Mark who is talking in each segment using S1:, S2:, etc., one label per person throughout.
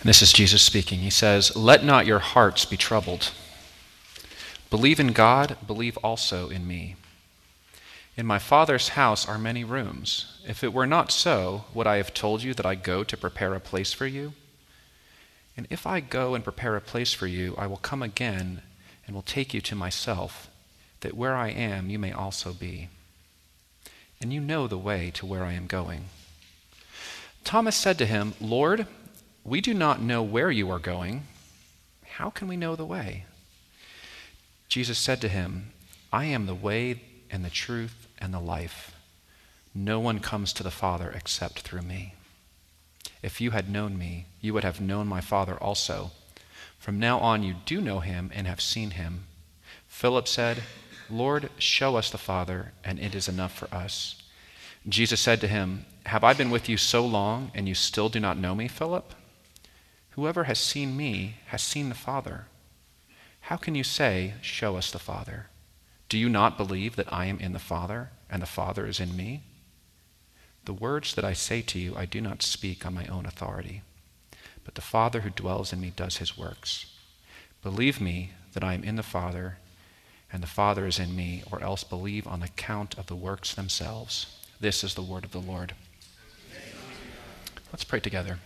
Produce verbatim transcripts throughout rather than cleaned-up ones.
S1: This is Jesus speaking. He says, "Let not your hearts be troubled. Believe in God, believe also in me. In my Father's house are many rooms. If it were not so, would I have told you that I go to prepare a place for you? And if I go and prepare a place for you, I will come again and will take you to myself, that where I am you may also be. And you know the way to where I am going." Thomas said to him, "Lord, we do not know where you are going. How can we know the way?" Jesus said to him, "I am the way and the truth and the life. No one comes to the Father except through me. If you had known me, you would have known my Father also. From now on you do know him and have seen him." Philip said, "Lord, show us the Father, and it is enough for us." Jesus said to him, "Have I been with you so long, and you still do not know me, Philip? Whoever has seen me has seen the Father. How can you say, 'Show us the Father'? Do you not believe that I am in the Father, and the Father is in me? The words that I say to you I do not speak on my own authority, but the Father who dwells in me does his works. Believe me that I am in the Father, and the Father is in me, or else believe on account of the works themselves." This is the word of the Lord. Let's pray together.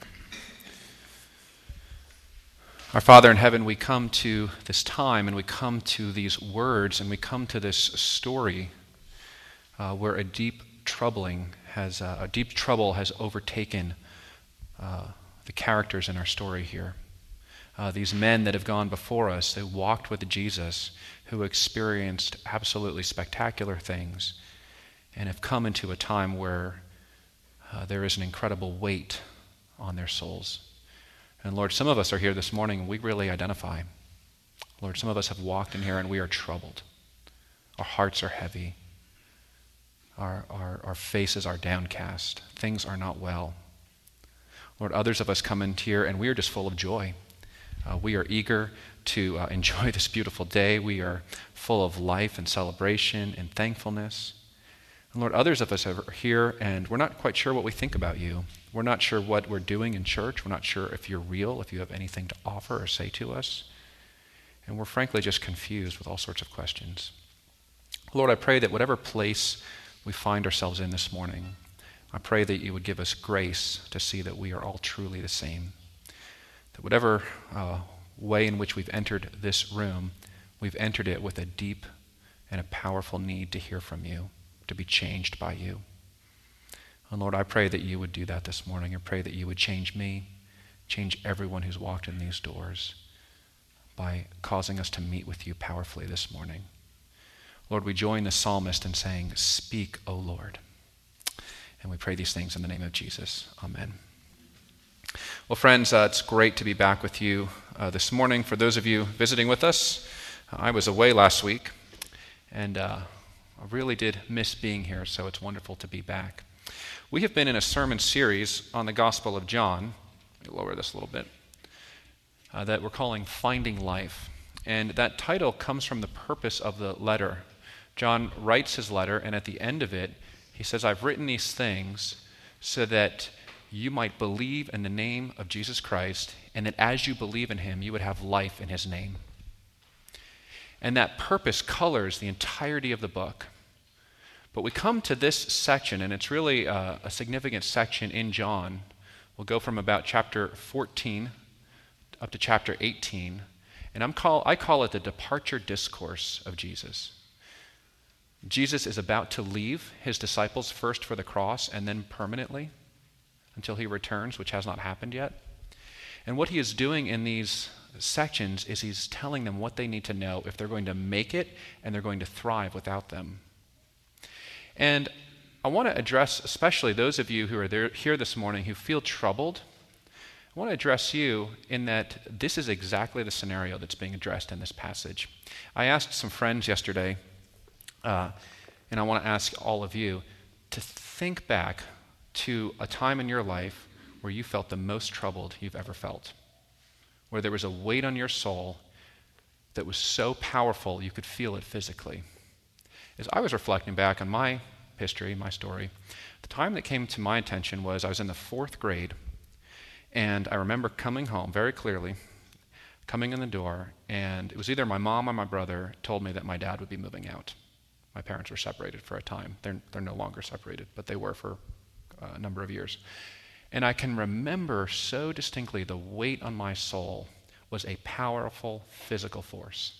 S1: Our Father in heaven, we come to this time and we come to these words and we come to this story uh, where a deep troubling has, uh, a deep trouble has overtaken uh, the characters in our story here. Uh, these men that have gone before us, they walked with Jesus, who experienced absolutely spectacular things and have come into a time where uh, there is an incredible weight on their souls. And Lord, some of us are here this morning and we really identify. Lord, some of us have walked in here and we are troubled. Our hearts are heavy. Our, our, our faces are downcast. Things are not well. Lord, others of us come in here and we are just full of joy. Uh, we are eager to uh, enjoy this beautiful day. We are full of life and celebration and thankfulness. And Lord, others of us are here and we're not quite sure what we think about you. We're not sure what we're doing in church. We're not sure if you're real, if you have anything to offer or say to us. And we're frankly just confused with all sorts of questions. Lord, I pray that whatever place we find ourselves in this morning, I pray that you would give us grace to see that we are all truly the same. That whatever uh, way in which we've entered this room, we've entered it with a deep and a powerful need to hear from you, to be changed by you. And Lord, I pray that you would do that this morning. I pray that you would change me, change everyone who's walked in these doors by causing us to meet with you powerfully this morning. Lord, we join the psalmist in saying, "Speak, O Lord." And we pray these things in the name of Jesus. Amen. Well, friends, uh, it's great to be back with you uh, this morning. For those of you visiting with us, uh, I was away last week, and uh, I really did miss being here, so it's wonderful to be back. We have been in a sermon series on the Gospel of John. Let me lower this a little bit. Uh, that we're calling Finding Life. And that title comes from the purpose of the letter. John writes his letter, and at the end of it, he says, "I've written these things so that you might believe in the name of Jesus Christ, and that as you believe in him, you would have life in his name." And that purpose colors the entirety of the book. But we come to this section, and it's really uh, a significant section in John. We'll go from about chapter fourteen up to chapter eighteen, and I'm call, I call it the departure discourse of Jesus. Jesus is about to leave his disciples first for the cross and then permanently until he returns, which has not happened yet. And what he is doing in these sections is he's telling them what they need to know if they're going to make it and they're going to thrive without them. And I want to address especially those of you who are there, here this morning who feel troubled. I want to address you in that this is exactly the scenario that's being addressed in this passage. I asked some friends yesterday, uh, and I want to ask all of you to think back to a time in your life where you felt the most troubled you've ever felt, where there was a weight on your soul that was so powerful you could feel it physically. As I was reflecting back on my history, my story, the time that came to my attention was I was in the fourth grade, And I remember coming home very clearly, coming in the door, and it was either my mom or my brother told me that my dad would be moving out. My parents were separated for a time. They're, they're no longer separated, but they were for a number of years. And I can remember so distinctly the weight on my soul was a powerful physical force.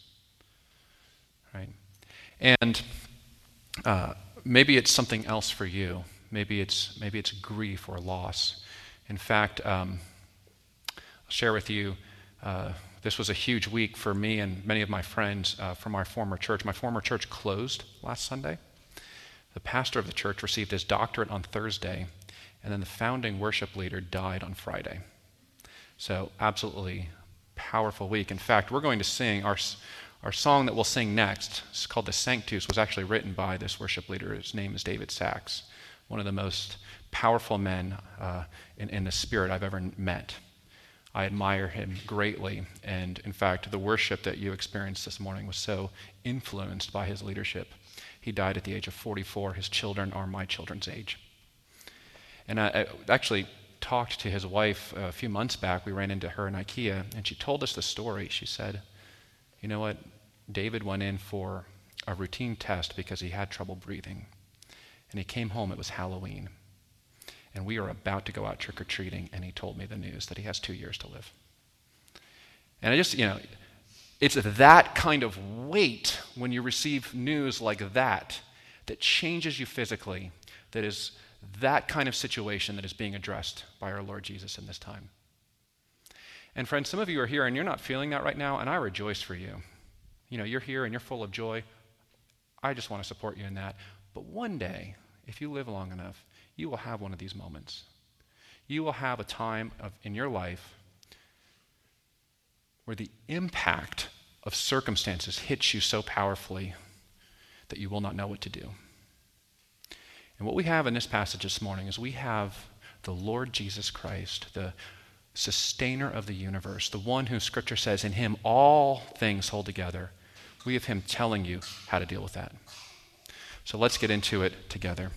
S1: Right? And uh, maybe it's something else for you. Maybe it's maybe it's grief or loss. In fact, um, I'll share with you, uh, this was a huge week for me and many of my friends uh, from our former church. My former church closed last Sunday. The pastor of the church received his doctorate on Thursday, and then the founding worship leader died on Friday. So absolutely powerful week. In fact, we're going to sing, our, our song that we'll sing next, it's called the Sanctus, was actually written by this worship leader. His name is David Sachs, one of the most powerful men uh, in, in the spirit I've ever met. I admire him greatly, and in fact, the worship that you experienced this morning was so influenced by his leadership. He died at the age of forty-four. His children are my children's age. And I, I actually talked to his wife a few months back. We ran into her in IKEA, and she told us the story. She said, you know what, David went in for a routine test because he had trouble breathing. And he came home, it was Halloween. And we were about to go out trick-or-treating, and he told me the news that he has two years to live. And I just, you know, it's that kind of weight when you receive news like that that changes you physically, that is that kind of situation that is being addressed by our Lord Jesus in this time. And friends, some of you are here and you're not feeling that right now, and I rejoice for you. You know, you're here and you're full of joy. I just want to support you in that. But one day, if you live long enough, you will have one of these moments. You will have a time of, in your life where the impact of circumstances hits you so powerfully that you will not know what to do. And what we have in this passage this morning is we have the Lord Jesus Christ, the sustainer of the universe, the one who Scripture says in him all things hold together. We have him telling you how to deal with that. So let's get into it together.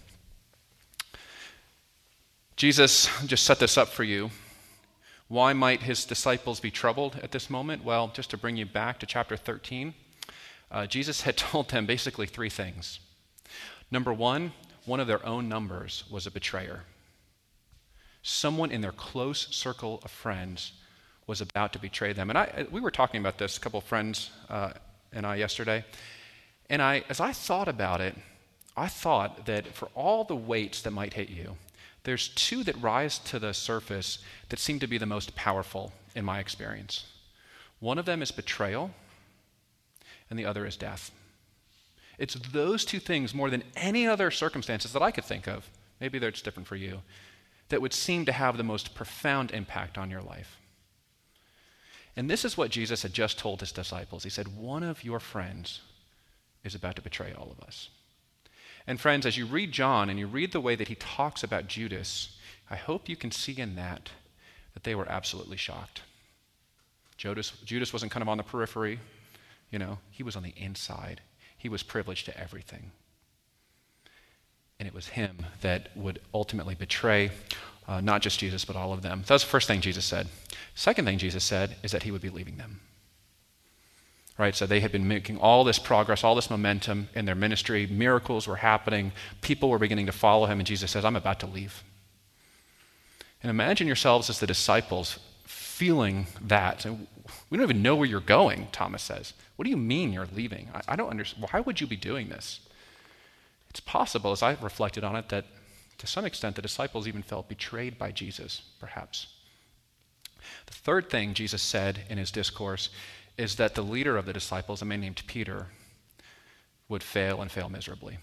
S1: Jesus just set this up for you. Why might his disciples be troubled at this moment? Well, just to bring you back to chapter thirteen, uh, Jesus had told them basically three things. Number one, one of their own numbers was a betrayer. Someone in their close circle of friends was about to betray them. And I, we were talking about this, a couple of friends uh, and I yesterday. And I, as I thought about it, I thought that for all the weights that might hit you, there's two that rise to the surface that seem to be the most powerful in my experience. One of them is betrayal, and the other is death. It's those two things more than any other circumstances that I could think of, maybe it's different for you, that would seem to have the most profound impact on your life. And this is what Jesus had just told his disciples. He said, one of your friends is about to betray all of us. And friends, as you read John and you read the way that he talks about Judas, I hope you can see in that that they were absolutely shocked. Judas, Judas wasn't kind of on the periphery, you know, he was on the inside. He was privileged to everything. And it was him that would ultimately betray uh, not just Jesus, but all of them. That's the first thing Jesus said. Second thing Jesus said is that he would be leaving them. Right, so they had been making all this progress, all this momentum in their ministry. Miracles were happening. People were beginning to follow him, and Jesus says, I'm about to leave. And imagine yourselves as the disciples feeling that. And we don't even know where you're going, Thomas says. What do you mean you're leaving? I, I don't understand. Why would you be doing this? It's possible, as I reflected on it, that to some extent the disciples even felt betrayed by Jesus, perhaps. The third thing Jesus said in his discourse is that the leader of the disciples, a man named Peter, would fail and fail miserably.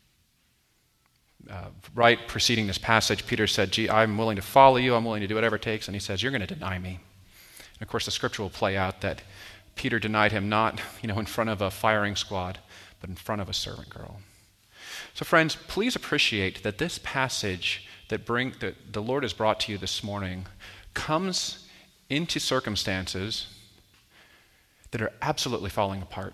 S1: Uh, right preceding this passage, Peter said, gee, I'm willing to follow you, I'm willing to do whatever it takes, and he says, you're going to deny me. And of course, the scripture will play out that Peter denied him not, you know, in front of a firing squad, but in front of a servant girl. So friends, please appreciate that this passage that, bring, that the Lord has brought to you this morning comes into circumstances that are absolutely falling apart.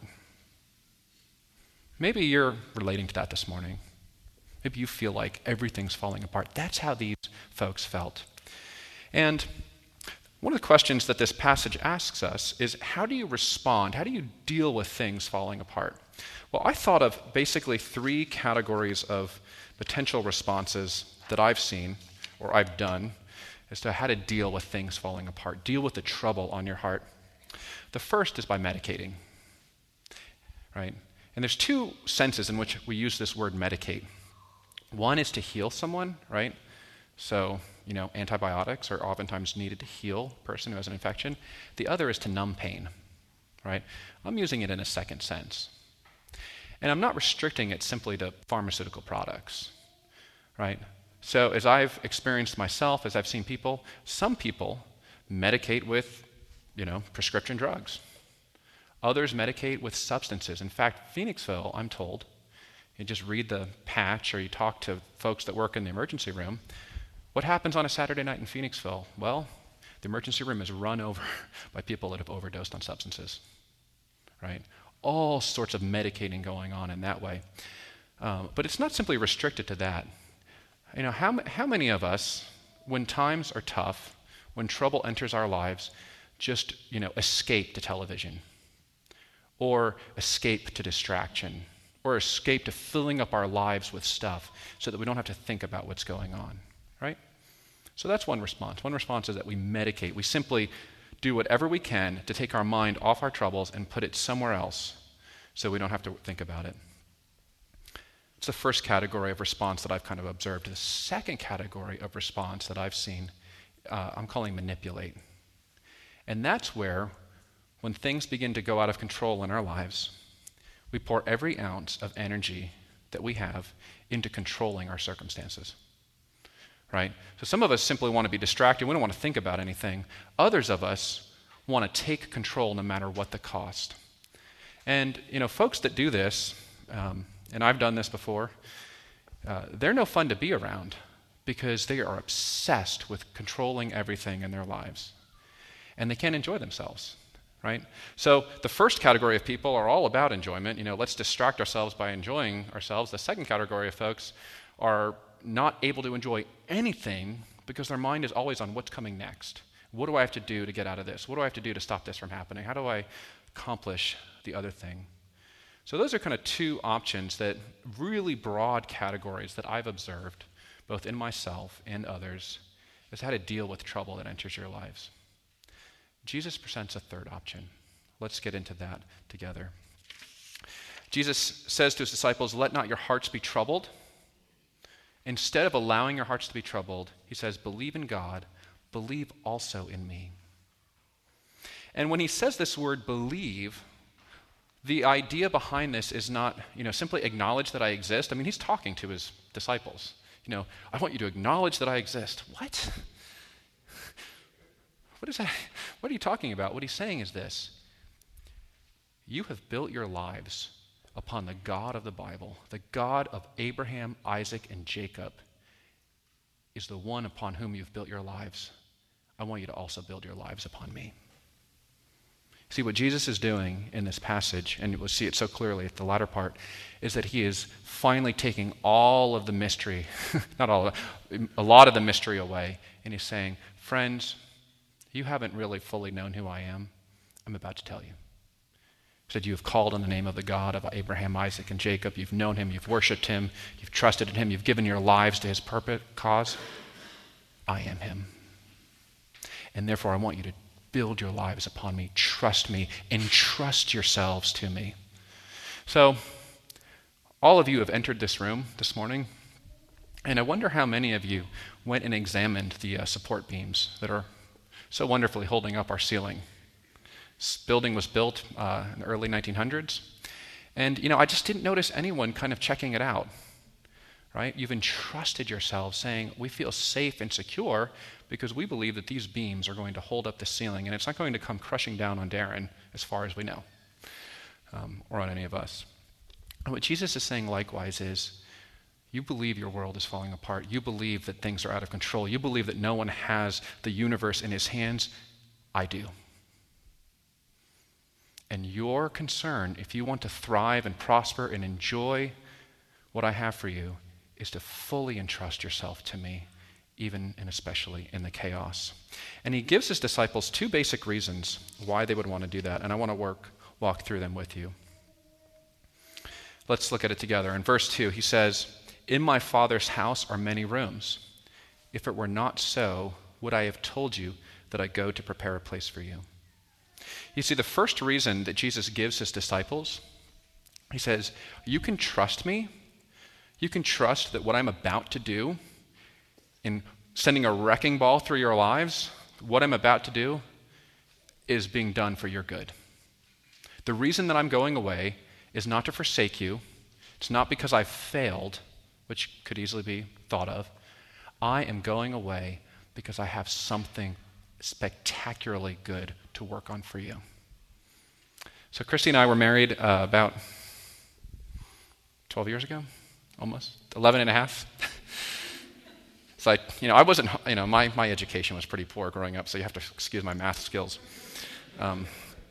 S1: Maybe you're relating to that this morning. Maybe you feel like everything's falling apart. That's how these folks felt. And One of the questions that this passage asks us is, how do you respond? How do you deal with things falling apart? Well, I thought of basically three categories of potential responses that I've seen or I've done as to how to deal with things falling apart, deal with the trouble on your heart. The first is by medicating, right? And there's two senses in which we use this word medicate. One is to heal someone, right? So, you know, antibiotics are oftentimes needed to heal a person who has an infection. The other is to numb pain, right? I'm using it in a second sense. And I'm not restricting it simply to pharmaceutical products, right? So as I've experienced myself, as I've seen people, some people medicate with, you know, prescription drugs. Others medicate with substances. In fact, Phoenixville, I'm told, you just read the patch or you talk to folks that work in the emergency room. What happens on a Saturday night in Phoenixville? Well, the emergency room is run over by people that have overdosed on substances, right? All sorts of medicating going on in that way. Um, but it's not simply restricted to that. You know, how, how many of us, when times are tough, when trouble enters our lives, just, you know, escape to television or escape to distraction or escape to filling up our lives with stuff so that we don't have to think about what's going on, right? So that's one response. One response is that we medicate. We simply do whatever we can to take our mind off our troubles and put it somewhere else so we don't have to think about it. It's the first category of response that I've kind of observed. The second category of response that I've seen, uh, I'm calling manipulate. And that's where, when things begin to go out of control in our lives, we pour every ounce of energy that we have into controlling our circumstances, right? So some of us simply want to be distracted. We don't want to think about anything. Others of us want to take control no matter what the cost. And, you know, folks that do this, um, and I've done this before, uh, they're no fun to be around because they are obsessed with controlling everything in their lives. And they can't enjoy themselves, right? So the first category of people are all about enjoyment. You know, let's distract ourselves by enjoying ourselves. The second category of folks are not able to enjoy anything because their mind is always on what's coming next. What do I have to do to get out of this? What do I have to do to stop this from happening? How do I accomplish the other thing? So those are kind of two options, that really broad categories that I've observed, both in myself and others, as how to deal with trouble that enters your lives. Jesus presents a third option. Let's get into that together. Jesus says to his disciples, "Let not your hearts be troubled." Instead of allowing your hearts to be troubled, he says, "Believe in God, believe also in me." And when he says this word believe, the idea behind this is not, you know, simply acknowledge that I exist. I mean, he's talking to his disciples. You know, I want you to acknowledge that I exist. What? What is that? What are you talking about? What he's saying is this: you have built your lives upon the God of the Bible. The God of Abraham, Isaac, and Jacob is the one upon whom you've built your lives. I want you to also build your lives upon me. See, what Jesus is doing in this passage, and we'll see it so clearly at the latter part, is that he is finally taking all of the mystery, not all of it, a lot of the mystery away, and he's saying, friends, you haven't really fully known who I am. I'm about to tell you. He said, you have called on the name of the God of Abraham, Isaac, and Jacob. You've known him. You've worshiped him. You've trusted in him. You've given your lives to his purpose, cause. I am him. And therefore, I want you to build your lives upon me. Trust me. Entrust yourselves to me. So, all of you have entered this room this morning, and I wonder how many of you went and examined the uh, support beams that are so wonderfully holding up our ceiling. This building was built uh, in the early nineteen hundreds. And, you know, I just didn't notice anyone kind of checking it out, right? You've entrusted yourselves saying, we feel safe and secure because we believe that these beams are going to hold up the ceiling and it's not going to come crushing down on Darren as far as we know, um, or on any of us. And what Jesus is saying likewise is, you believe your world is falling apart. You believe that things are out of control. You believe that no one has the universe in his hands. I do. And your concern, if you want to thrive and prosper and enjoy what I have for you, is to fully entrust yourself to me even and especially in the chaos. And he gives his disciples two basic reasons why they would want to do that, and I want to work walk through them with you. Let's look at it together. In verse two, he says, "In my Father's house are many rooms. If it were not so, would I have told you that I go to prepare a place for you?" You see, the first reason that Jesus gives his disciples, he says, you can trust me. You can trust that what I'm about to do in sending a wrecking ball through your lives, what I'm about to do is being done for your good. The reason that I'm going away is not to forsake you. It's not because I've failed, which could easily be thought of. I am going away because I have something spectacularly good to work on for you. So Christy and I were married uh, about twelve years ago, almost, eleven and a half. So I, you know, I wasn't, you know, my, my education was pretty poor growing up, so you have to excuse my math skills. Um,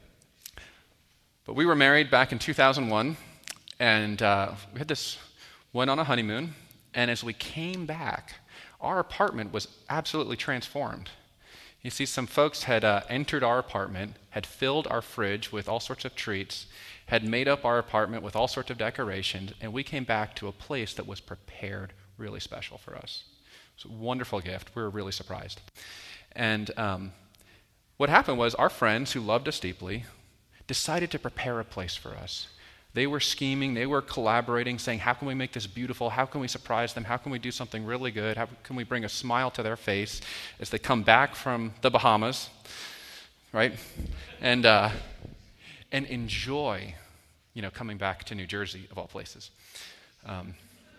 S1: but we were married back in two thousand one, and uh, we had this, went on a honeymoon, and as we came back, our apartment was absolutely transformed. You see, some folks had uh, entered our apartment, had filled our fridge with all sorts of treats, had made up our apartment with all sorts of decorations, and we came back to a place that was prepared really special for us. It was a wonderful gift. We were really surprised. And um, what happened was our friends who loved us deeply decided to prepare a place for us. They were scheming, they were collaborating, saying, how can we make this beautiful? How can we surprise them? How can we do something really good? How can we bring a smile to their face as they come back from the Bahamas, right? And uh, and enjoy, you know, coming back to New Jersey, of all places. Um,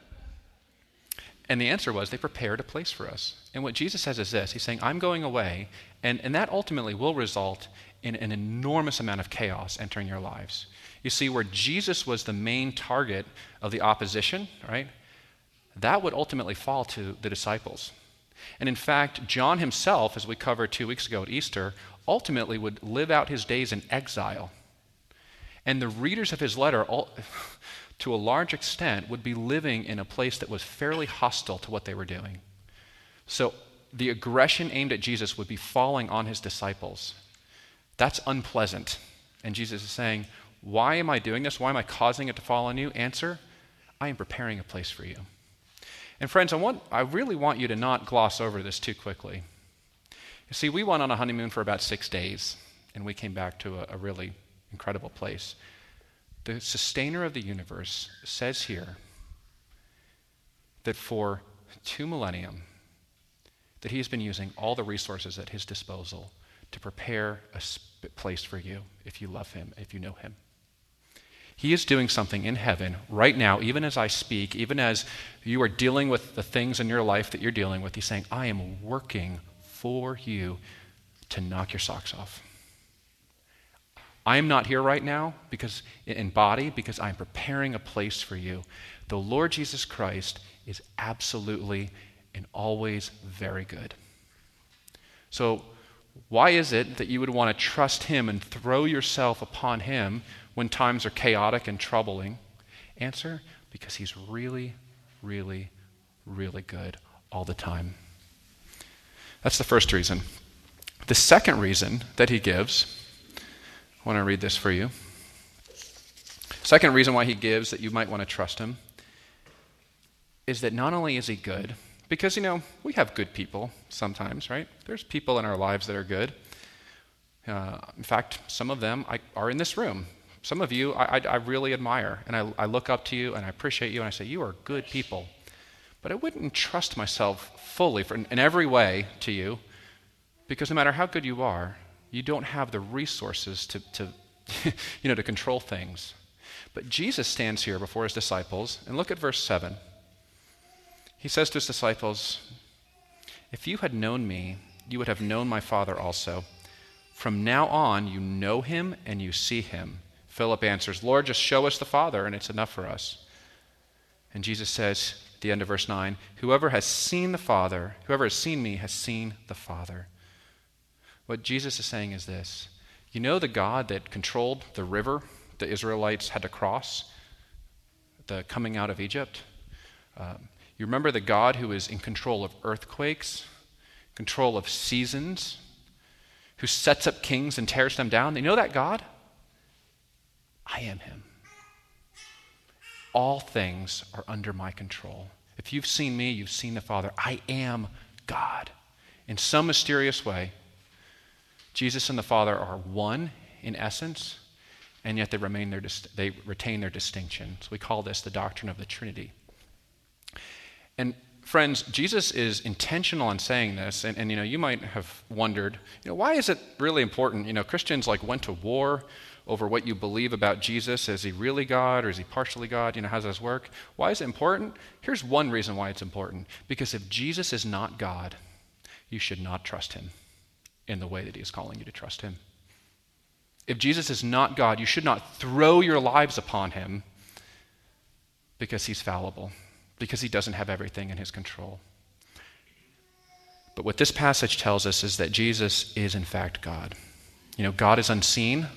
S1: and the answer was they prepared a place for us. And what Jesus says is this. He's saying, I'm going away, and, and that ultimately will result in an enormous amount of chaos entering your lives. You see, where Jesus was the main target of the opposition, right, that would ultimately fall to the disciples. And in fact, John himself, as we covered two weeks ago at Easter, ultimately would live out his days in exile. And the readers of his letter, all, to a large extent, would be living in a place that was fairly hostile to what they were doing. So the aggression aimed at Jesus would be falling on his disciples. That's unpleasant. And Jesus is saying, why am I doing this? Why am I causing it to fall on you? Answer, I am preparing a place for you. And friends, I want, I really want you to not gloss over this too quickly. You see, we went on a honeymoon for about six days, and we came back to a, a really incredible place. The sustainer of the universe says here that for two millennium, that he has been using all the resources at his disposal to prepare a sp- place for you if you love him, if you know him. He is doing something in heaven right now, even as I speak, even as you are dealing with the things in your life that you're dealing with. He's saying, I am working for you to knock your socks off. I am not here right now because in body because I'm preparing a place for you. The Lord Jesus Christ is absolutely and always very good. So why is it that you would want to trust him and throw yourself upon him when times are chaotic and troubling? Answer, because he's really, really, really good all the time. That's the first reason. The second reason that he gives, I want to read this for you. Second reason why he gives that you might want to trust him is that not only is he good, because, you know, we have good people sometimes, right? There's people in our lives that are good. Uh, in fact, some of them I, are in this room. Some of you I, I, I really admire, and I, I look up to you, and I appreciate you, and I say, you are good people. But I wouldn't trust myself fully for, in, in every way to you, because no matter how good you are, you don't have the resources to, to you know, to control things. But Jesus stands here before his disciples, and look at verse seven. He says to his disciples, if you had known me, you would have known my Father also. From now on, you know him and you see him. Philip answers, Lord, just show us the Father, and it's enough for us. And Jesus says at the end of verse nine, whoever has seen the Father, whoever has seen me has seen the Father. What Jesus is saying is this. You know the God that controlled the river the Israelites had to cross, the coming out of Egypt? Um, You remember the God who is in control of earthquakes, control of seasons, who sets up kings and tears them down? You know that God? I am him. All things are under my control. If you've seen me, you've seen the Father. I am God. In some mysterious way, Jesus and the Father are one in essence, and yet they remain their dist- they retain their distinction. So we call this the doctrine of the Trinity. And friends, Jesus is intentional in saying this, and, and you know, you might have wondered, you know, why is it really important? You know, Christians like went to war over what you believe about Jesus. Is he really God or is he partially God? You know, how does this work? Why is it important? Here's one reason why it's important. Because if Jesus is not God, you should not trust him in the way that he is calling you to trust him. If Jesus is not God, you should not throw your lives upon him because he's fallible, because he doesn't have everything in his control. But what this passage tells us is that Jesus is in fact God. You know, God is unseen.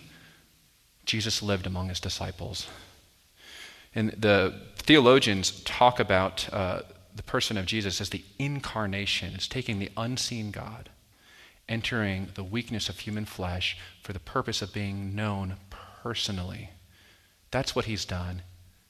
S1: Jesus lived among his disciples. And the theologians talk about uh, the person of Jesus as the incarnation. It's taking the unseen God, entering the weakness of human flesh for the purpose of being known personally. That's what he's done.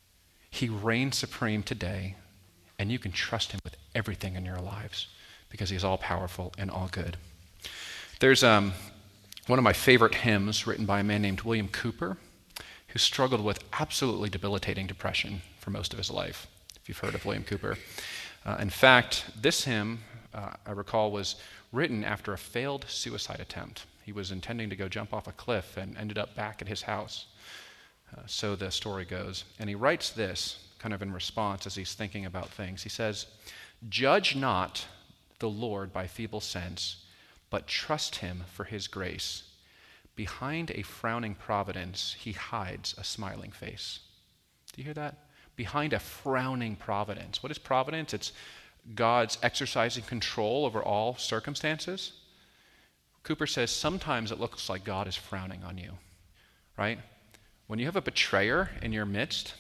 S1: He reigns supreme today, and you can trust him with everything in your lives because he's all powerful and all good. There's um, one of my favorite hymns written by a man named William Cooper, who struggled with absolutely debilitating depression for most of his life, if you've heard of William Cooper. Uh, in fact, this hymn, uh, I recall, was written after a failed suicide attempt. He was intending to go jump off a cliff and ended up back at his house. Uh, so the story goes. And he writes this kind of in response as he's thinking about things. He says, "Judge not the Lord by feeble sense, but trust him for his grace. Behind a frowning providence, he hides a smiling face." Do you hear that? Behind a frowning providence. What is providence? It's God's exercising control over all circumstances. Cooper says sometimes it looks like God is frowning on you, right? When you have a betrayer in your midst,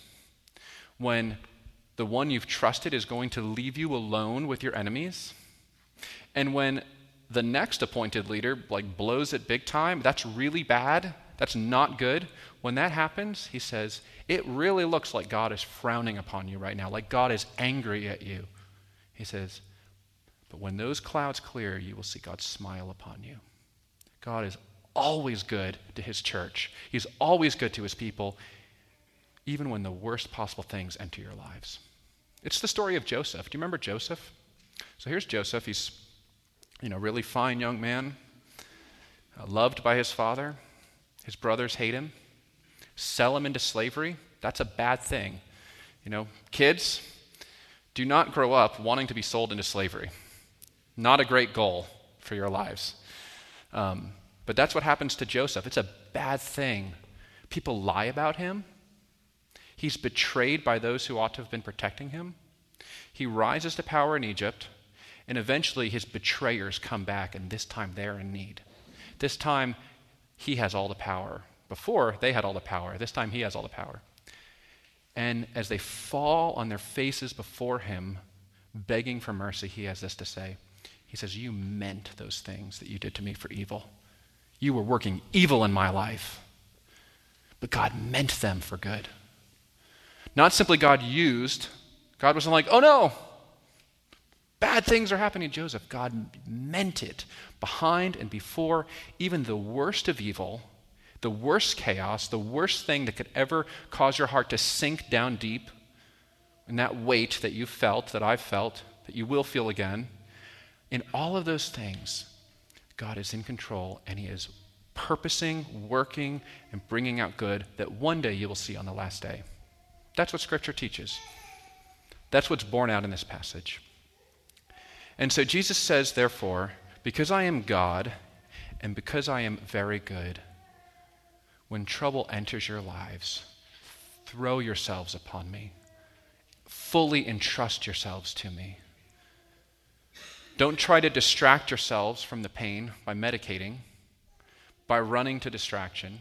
S1: when the one you've trusted is going to leave you alone with your enemies, and when the next appointed leader like blows it big time, that's really bad, that's not good. When that happens, he says, it really looks like God is frowning upon you right now, like God is angry at you. He says, but when those clouds clear, you will see God smile upon you. God is always good to his church. He's always good to his people, even when the worst possible things enter your lives. It's the story of Joseph. Do you remember Joseph? So here's Joseph. He's, you know, really fine young man, uh, loved by his father. His brothers hate him, sell him into slavery. That's a bad thing. You know, kids, do not grow up wanting to be sold into slavery. Not a great goal for your lives. Um, but that's what happens to Joseph. It's a bad thing. People lie about him. He's betrayed by those who ought to have been protecting him. He rises to power in Egypt, and eventually his betrayers come back, and this time they're in need. This time he has all the power. Before, they had all the power. This time he has all the power. And as they fall on their faces before him, begging for mercy, he has this to say. He says, you meant those things that you did to me for evil. You were working evil in my life, but God meant them for good. Not simply God used. God wasn't like, oh no, bad things are happening to Joseph. God meant it behind and before even the worst of evil, the worst chaos, the worst thing that could ever cause your heart to sink down deep, and that weight that you felt, that I've felt, that you will feel again. In all of those things, God is in control, and he is purposing, working, and bringing out good that one day you will see on the last day. That's what Scripture teaches. That's what's borne out in this passage. And so Jesus says, therefore, because I am God, and because I am very good, when trouble enters your lives, throw yourselves upon me. Fully entrust yourselves to me. Don't try to distract yourselves from the pain by medicating, by running to distraction.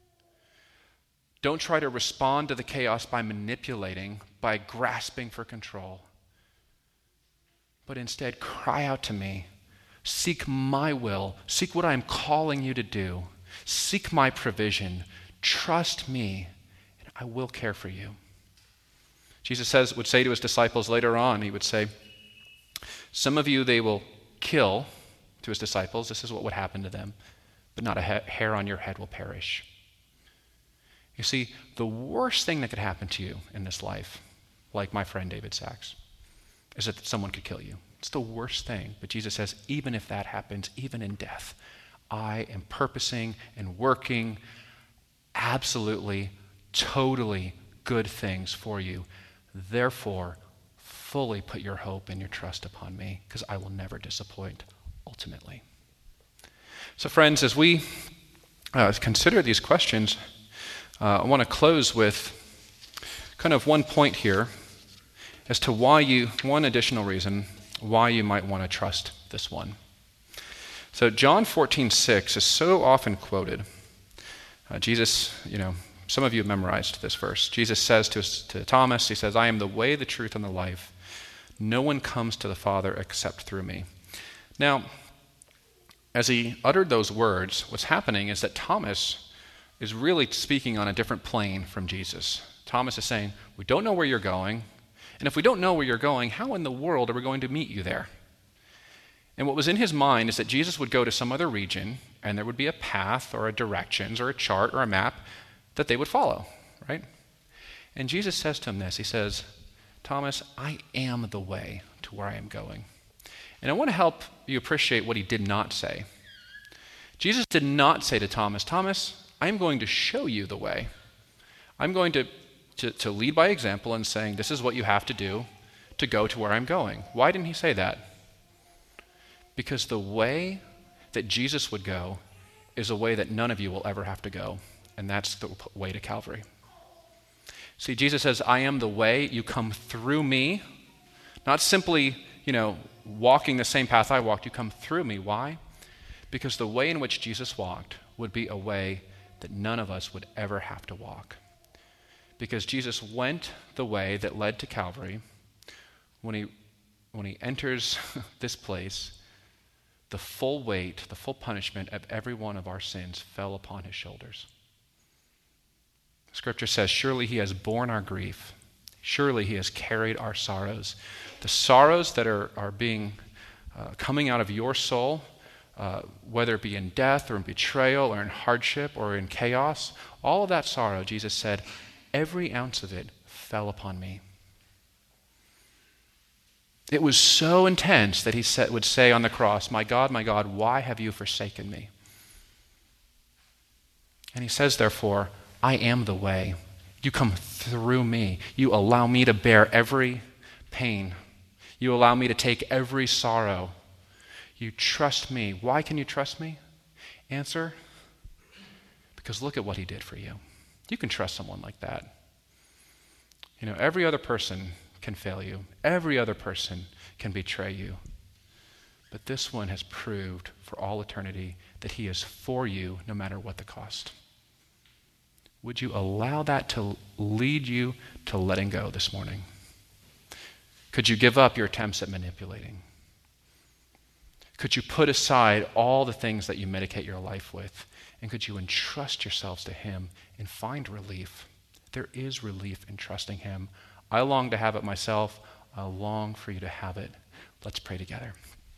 S1: Don't try to respond to the chaos by manipulating, by grasping for control. but instead cry out to me. Seek my will. Seek what I am calling you to do. Seek my provision. Trust me, and I will care for you. Jesus says, would say to his disciples later on, he would say, some of you they will kill, to his disciples. This is what would happen to them, but not a ha- hair on your head will perish. You see, the worst thing that could happen to you in this life, like my friend David Sachs, is that someone could kill you. It's the worst thing. But Jesus says, even if that happens, even in death, I am purposing and working absolutely, totally good things for you. Therefore, fully put your hope and your trust upon me, because I will never disappoint ultimately. So friends, as we uh, consider these questions, uh, I want to close with kind of one point here as to why you, one additional reason why you might want to trust this one. So John fourteen six is so often quoted. Uh, Jesus, you know, some of you have memorized this verse. Jesus says to, to Thomas, he says, I am the way, the truth, and the life. No one comes to the Father except through me. Now, as he uttered those words, what's happening is that Thomas is really speaking on a different plane from Jesus. Thomas is saying, we don't know where you're going, and if we don't know where you're going, how in the world are we going to meet you there? And what was in his mind is that Jesus would go to some other region, and there would be a path or a directions or a chart or a map that they would follow, right? And Jesus says to him this, he says, Thomas, I am the way to where I am going. And I want to help you appreciate what he did not say. Jesus did not say to Thomas, Thomas, I'm going to show you the way. I'm going to, to, to lead by example and saying, this is what you have to do to go to where I'm going. Why didn't he say that? Because the way that Jesus would go is a way that none of you will ever have to go, and that's the way to Calvary. See, Jesus says, I am the way. You come through me, not simply, you know, walking the same path I walked. You come through me. Why? Because the way in which Jesus walked would be a way that none of us would ever have to walk. Because Jesus went the way that led to Calvary. When he, when he enters this place, the full weight, the full punishment of every one of our sins fell upon his shoulders. Scripture says, surely he has borne our grief. Surely he has carried our sorrows. The sorrows that are, are being uh, coming out of your soul, uh, whether it be in death or in betrayal or in hardship or in chaos, all of that sorrow, Jesus said, every ounce of it fell upon me. It was so intense that he said, would say on the cross, my God, my God, why have you forsaken me? And he says, therefore, I am the way. You come through me. You allow me to bear every pain. You allow me to take every sorrow. You trust me. Why can you trust me? Answer, because look at what he did for you. You can trust someone like that. You know, every other person can fail you. Every other person can betray you. But this one has proved for all eternity that he is for you no matter what the cost. Would you allow that to lead you to letting go this morning? Could you give up your attempts at manipulating? Could you put aside all the things that you medicate your life with? And could you entrust yourselves to him and find relief? There is relief in trusting him. I long to have it myself. I long for you to have it. Let's pray together.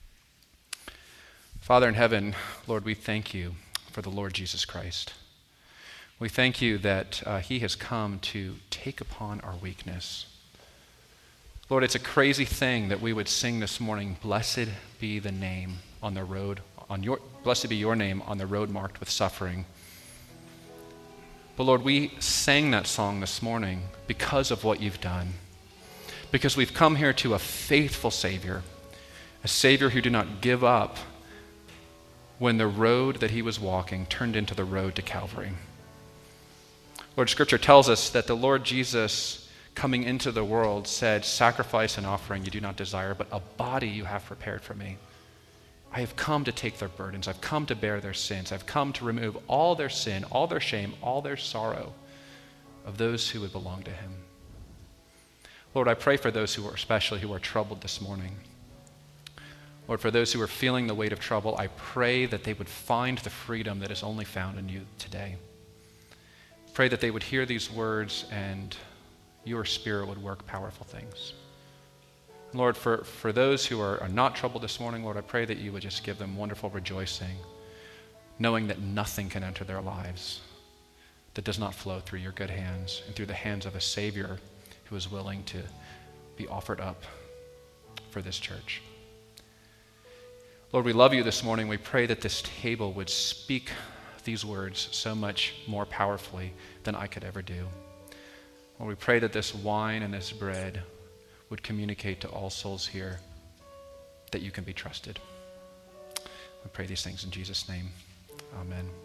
S1: Father in heaven, Lord, we thank you for the Lord Jesus Christ. We thank you that uh, he has come to take upon our weakness. Lord, it's a crazy thing that we would sing this morning, blessed be the name on the road, on your, blessed be your name on the road marked with suffering. But Lord, we sang that song this morning because of what you've done. Because we've come here to a faithful Savior, a Savior who did not give up when the road that he was walking turned into the road to Calvary. Lord, Scripture tells us that the Lord Jesus, coming into the world, said, sacrifice and offering you do not desire, but a body you have prepared for me. I have come to take their burdens. I've come to bear their sins. I've come to remove all their sin, all their shame, all their sorrow of those who would belong to him. Lord, I pray for those who are especially who are troubled this morning. Lord, for those who are feeling the weight of trouble, I pray that they would find the freedom that is only found in you today. Pray that they would hear these words and your Spirit would work powerful things. Lord, for, for those who are, are not troubled this morning, Lord, I pray that you would just give them wonderful rejoicing, knowing that nothing can enter their lives that does not flow through your good hands and through the hands of a Savior who is willing to be offered up for this church. Lord, we love you this morning. We pray that this table would speak these words so much more powerfully than I could ever do. Lord, we pray that this wine and this bread would communicate to all souls here that you can be trusted. We pray these things in Jesus' name. Amen.